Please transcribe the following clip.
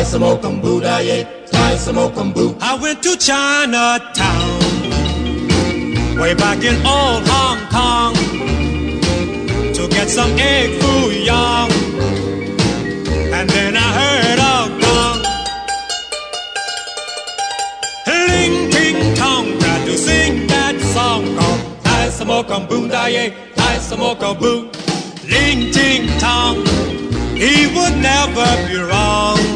I went to Chinatown, way back in old Hong Kong, to get some egg foo young. And then I heard a gong, ling ting tong, tried to sing that song called Tai Samokam Boom Da-ye, Tai Samokam Boom. Ling ting tong, he would never be wrong.